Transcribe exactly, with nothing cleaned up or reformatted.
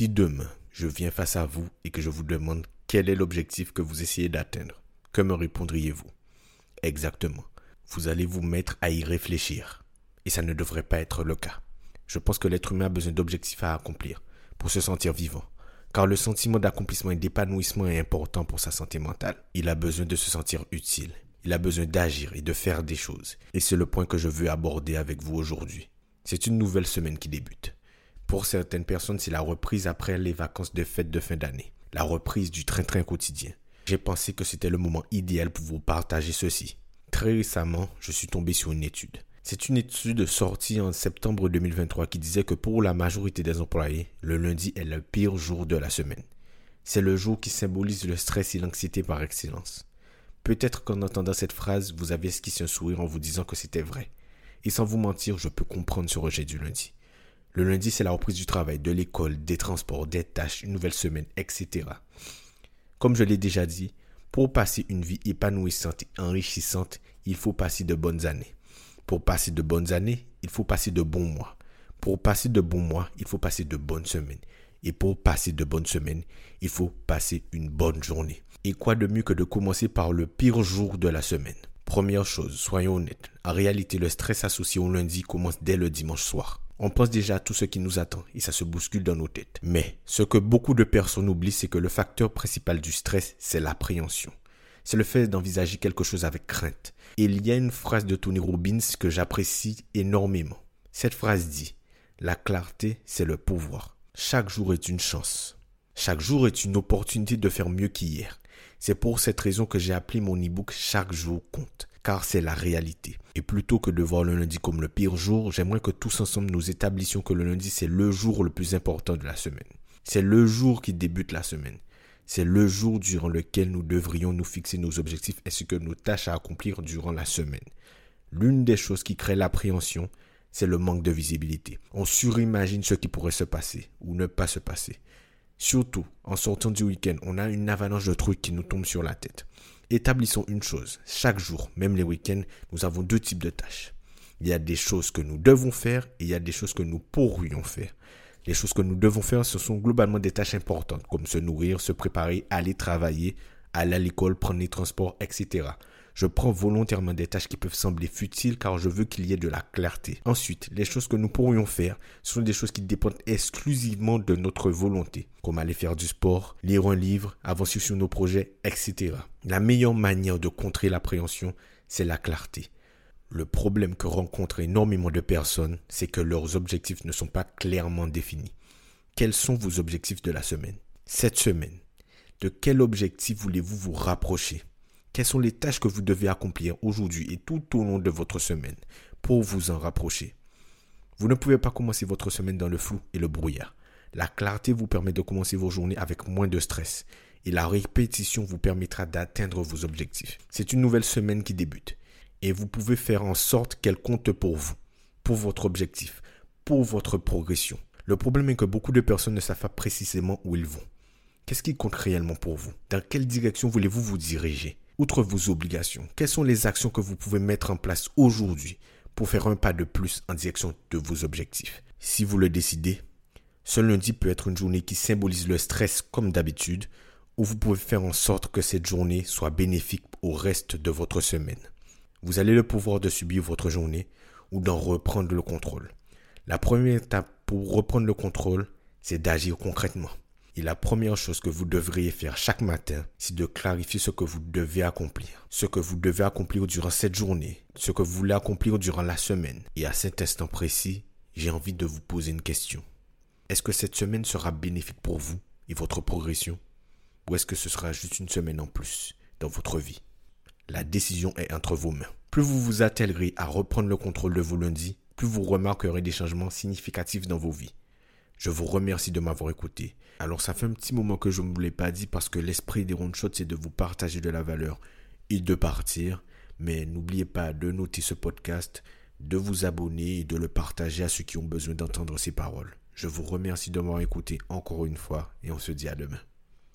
Si demain, je viens face à vous et que je vous demande quel est l'objectif que vous essayez d'atteindre, que me répondriez-vous? Exactement. Vous allez vous mettre à y réfléchir. Et ça ne devrait pas être le cas. Je pense que l'être humain a besoin d'objectifs à accomplir pour se sentir vivant. Car le sentiment d'accomplissement et d'épanouissement est important pour sa santé mentale. Il a besoin de se sentir utile. Il a besoin d'agir et de faire des choses. Et c'est le point que je veux aborder avec vous aujourd'hui. C'est une nouvelle semaine qui débute. Pour certaines personnes, c'est la reprise après les vacances de fête de fin d'année. La reprise du train-train quotidien. J'ai pensé que c'était le moment idéal pour vous partager ceci. Très récemment, je suis tombé sur une étude. C'est une étude sortie en septembre deux mille vingt-trois qui disait que pour la majorité des employés, le lundi est le pire jour de la semaine. C'est le jour qui symbolise le stress et l'anxiété par excellence. Peut-être qu'en entendant cette phrase, vous avez esquissé un sourire en vous disant que c'était vrai. Et sans vous mentir, je peux comprendre ce rejet du lundi. Le lundi, c'est la reprise du travail, de l'école, des transports, des tâches, une nouvelle semaine, et cetera. Comme je l'ai déjà dit, pour passer une vie épanouissante et enrichissante, il faut passer de bonnes années. Pour passer de bonnes années, il faut passer de bons mois. Pour passer de bons mois, il faut passer de bonnes semaines. Et pour passer de bonnes semaines, il faut passer une bonne journée. Et quoi de mieux que de commencer par le pire jour de la semaine? Première chose, soyons honnêtes. En réalité, le stress associé au lundi commence dès le dimanche soir. On pense déjà à tout ce qui nous attend et ça se bouscule dans nos têtes. Mais ce que beaucoup de personnes oublient, c'est que le facteur principal du stress, c'est l'appréhension. C'est le fait d'envisager quelque chose avec crainte. Et il y a une phrase de Tony Robbins que j'apprécie énormément. Cette phrase dit « La clarté, c'est le pouvoir. Chaque jour est une chance. Chaque jour est une opportunité de faire mieux qu'hier. » C'est pour cette raison que j'ai appelé mon e-book « Chaque jour compte ». Car c'est la réalité. Et plutôt que de voir le lundi comme le pire jour, j'aimerais que tous ensemble nous établissions que le lundi c'est le jour le plus important de la semaine. C'est le jour qui débute la semaine. C'est le jour durant lequel nous devrions nous fixer nos objectifs ainsi que nos tâches à accomplir durant la semaine. L'une des choses qui crée l'appréhension, c'est le manque de visibilité. On surimagine ce qui pourrait se passer ou ne pas se passer. Surtout, en sortant du week-end, on a une avalanche de trucs qui nous tombent sur la tête. Établissons une chose, chaque jour, même les week-ends, nous avons deux types de tâches. Il y a des choses que nous devons faire et il y a des choses que nous pourrions faire. Les choses que nous devons faire, ce sont globalement des tâches importantes, comme se nourrir, se préparer, aller travailler, aller à l'école, prendre les transports, et cetera. Je prends volontairement des tâches qui peuvent sembler futiles car je veux qu'il y ait de la clarté. Ensuite, les choses que nous pourrions faire sont des choses qui dépendent exclusivement de notre volonté, comme aller faire du sport, lire un livre, avancer sur nos projets, et cetera. La meilleure manière de contrer l'appréhension, c'est la clarté. Le problème que rencontrent énormément de personnes, c'est que leurs objectifs ne sont pas clairement définis. Quels sont vos objectifs de la semaine? Cette semaine, de quel objectif voulez-vous vous rapprocher? Quelles sont les tâches que vous devez accomplir aujourd'hui et tout au long de votre semaine pour vous en rapprocher? Vous ne pouvez pas commencer votre semaine dans le flou et le brouillard. La clarté vous permet de commencer vos journées avec moins de stress et la répétition vous permettra d'atteindre vos objectifs. C'est une nouvelle semaine qui débute et vous pouvez faire en sorte qu'elle compte pour vous, pour votre objectif, pour votre progression. Le problème est que beaucoup de personnes ne savent pas précisément où ils vont. Qu'est-ce qui compte réellement pour vous? Dans quelle direction voulez-vous vous diriger? Outre vos obligations, quelles sont les actions que vous pouvez mettre en place aujourd'hui pour faire un pas de plus en direction de vos objectifs? Si vous le décidez, ce lundi peut être une journée qui symbolise le stress comme d'habitude, ou vous pouvez faire en sorte que cette journée soit bénéfique au reste de votre semaine. Vous avez le pouvoir de subir votre journée ou d'en reprendre le contrôle. La première étape pour reprendre le contrôle, c'est d'agir concrètement. Et la première chose que vous devriez faire chaque matin, c'est de clarifier ce que vous devez accomplir. Ce que vous devez accomplir durant cette journée, ce que vous voulez accomplir durant la semaine. Et à cet instant précis, j'ai envie de vous poser une question. Est-ce que cette semaine sera bénéfique pour vous et votre progression? Ou est-ce que ce sera juste une semaine en plus dans votre vie? La décision est entre vos mains. Plus vous vous attellerez à reprendre le contrôle de vos lundis, plus vous remarquerez des changements significatifs dans vos vies. Je vous remercie de m'avoir écouté. Alors ça fait un petit moment que je ne vous l'ai pas dit parce que l'esprit des Round Shots c'est de vous partager de la valeur et de partir. Mais n'oubliez pas de noter ce podcast, de vous abonner et de le partager à ceux qui ont besoin d'entendre ces paroles. Je vous remercie de m'avoir écouté encore une fois et on se dit à demain.